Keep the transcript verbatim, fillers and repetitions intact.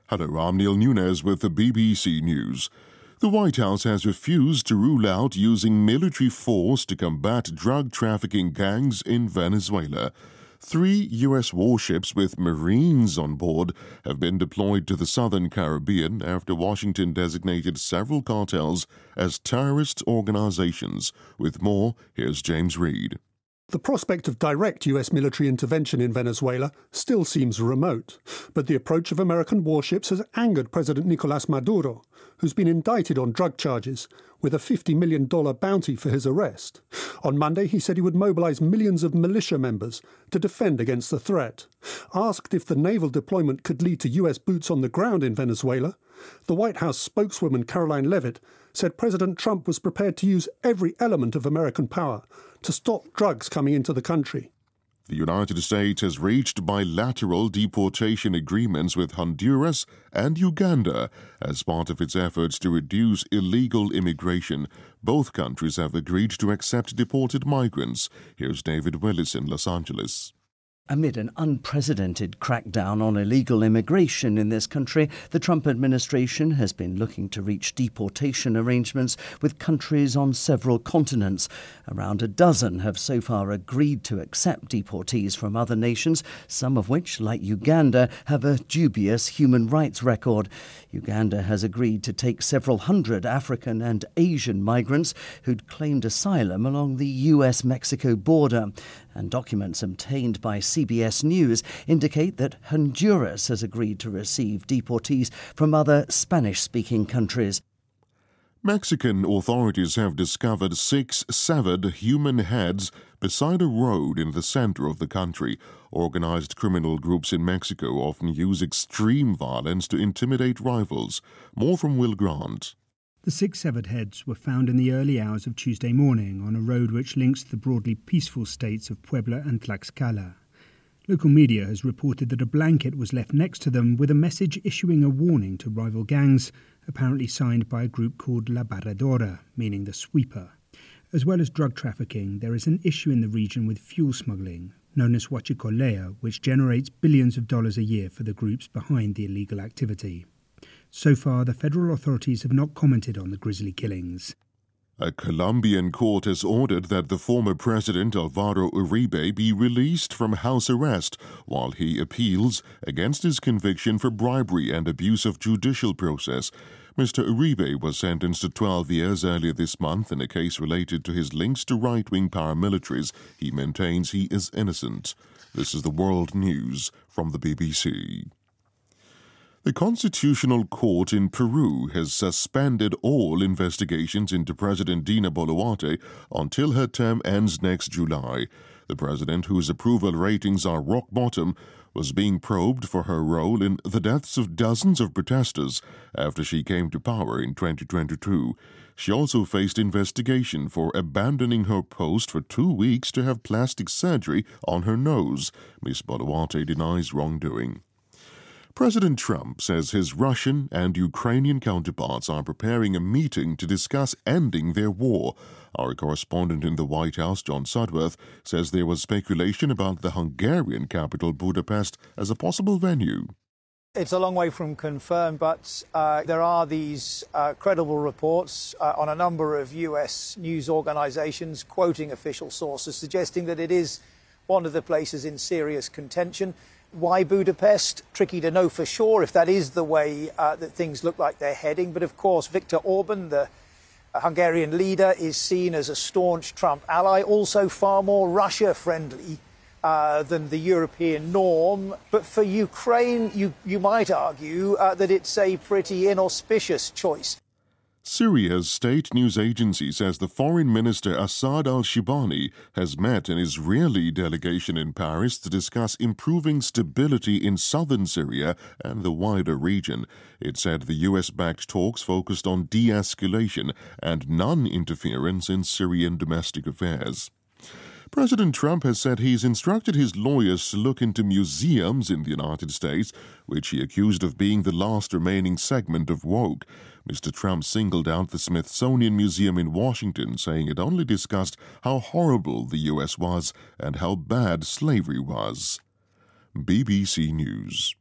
Hello, I'm Neil Nunes with the B B C News. The White House has refused to rule out using military force to combat drug trafficking gangs in Venezuela. Three U S warships with Marines on board have been deployed to the southern Caribbean after Washington designated several cartels as terrorist organizations. With more, here's James Reed. The prospect of direct U S military intervention in Venezuela still seems remote, but the approach of American warships has angered President Nicolás Maduro, who's been indicted on drug charges, with a fifty million dollars bounty for his arrest. On Monday, he said he would mobilize millions of militia members to defend against the threat. Asked if the naval deployment could lead to U S boots on the ground in Venezuela, the White House spokeswoman Caroline Leavitt said President Trump was prepared to use every element of American power to stop drugs coming into the country. The United States has reached bilateral deportation agreements with Honduras and Uganda as part of its efforts to reduce illegal immigration. Both countries have agreed to accept deported migrants. Here's David Willis in Los Angeles. Amid an unprecedented crackdown on illegal immigration in this country, the Trump administration has been looking to reach deportation arrangements with countries on several continents. Around a dozen have so far agreed to accept deportees from other nations, some of which, like Uganda, have a dubious human rights record. Uganda has agreed to take several hundred African and Asian migrants who'd claimed asylum along the U S Mexico border. And documents obtained by C B S News indicate that Honduras has agreed to receive deportees from other Spanish-speaking countries. Mexican authorities have discovered six severed human heads beside a road in the center of the country. Organized criminal groups in Mexico often use extreme violence to intimidate rivals. More from Will Grant. The six severed heads were found in the early hours of Tuesday morning on a road which links the broadly peaceful states of Puebla and Tlaxcala. Local media has reported that a blanket was left next to them with a message issuing a warning to rival gangs, apparently signed by a group called La Barredora, meaning the sweeper. As well as drug trafficking, there is an issue in the region with fuel smuggling, known as huachicoleo, which generates billions of dollars a year for the groups behind the illegal activity. So far, the federal authorities have not commented on the grisly killings. A Colombian court has ordered that the former president Alvaro Uribe be released from house arrest while he appeals against his conviction for bribery and abuse of judicial process. Mister Uribe was sentenced to twelve years earlier this month in a case related to his links to right-wing paramilitaries. He maintains he is innocent. This is the World News from the B B C. The Constitutional Court in Peru has suspended all investigations into President Dina Boluarte until her term ends next July. The president, whose approval ratings are rock bottom, was being probed for her role in the deaths of dozens of protesters after she came to power in twenty twenty-two. She also faced investigation for abandoning her post for two weeks to have plastic surgery on her nose. Miz Boluarte denies wrongdoing. President Trump says his Russian and Ukrainian counterparts are preparing a meeting to discuss ending their war. Our correspondent in the White House, John Sudworth, says there was speculation about the Hungarian capital, Budapest, as a possible venue. It's a long way from confirmed, but uh, there are these uh, credible reports uh, on a number of U S news organizations quoting official sources suggesting that it is one of the places in serious contention. Why Budapest? Tricky to know for sure if that is the way uh, that things look like they're heading. But of course, Viktor Orban, the Hungarian leader, is seen as a staunch Trump ally, also far more Russia-friendly uh, than the European norm. But for Ukraine, you, you might argue uh, that it's a pretty inauspicious choice. Syria's state news agency says the foreign minister Assad al-Shibani has met an Israeli delegation in Paris to discuss improving stability in southern Syria and the wider region. It said the U S-backed talks focused on de-escalation and non-interference in Syrian domestic affairs. President Trump has said he's instructed his lawyers to look into museums in the United States, which he accused of being the last remaining segment of woke. Mister Trump singled out the Smithsonian Museum in Washington, saying it only discussed how horrible the U S was and how bad slavery was. B B C News.